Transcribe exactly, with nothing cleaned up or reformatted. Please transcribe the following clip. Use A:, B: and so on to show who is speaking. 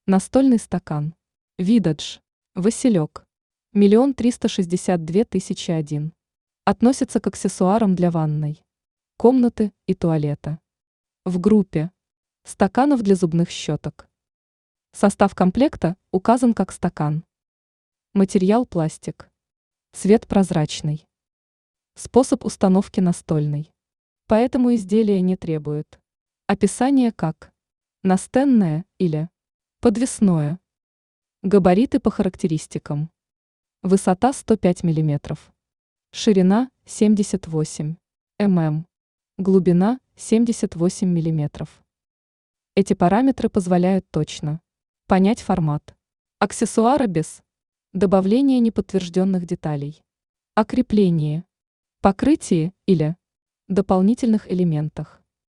A: Настольный стакан. Видадж. Василек. Миллион триста шестьдесят две тысячи один. Относится к аксессуарам для ванной, комнаты и туалета. В группе стаканов для зубных щеток. Состав комплекта указан как стакан. Материал пластик. Цвет прозрачный. Способ установки настольный. Поэтому изделие не требует. Описание как настенное или подвесное. Габариты по характеристикам. Высота сто пять миллиметров. Ширина семьдесят восемь миллиметров. Глубина семьдесят восемь миллиметров. Эти параметры позволяют точно понять формат аксессуара без добавления неподтвержденных деталей, о креплении, покрытии или дополнительных элементах.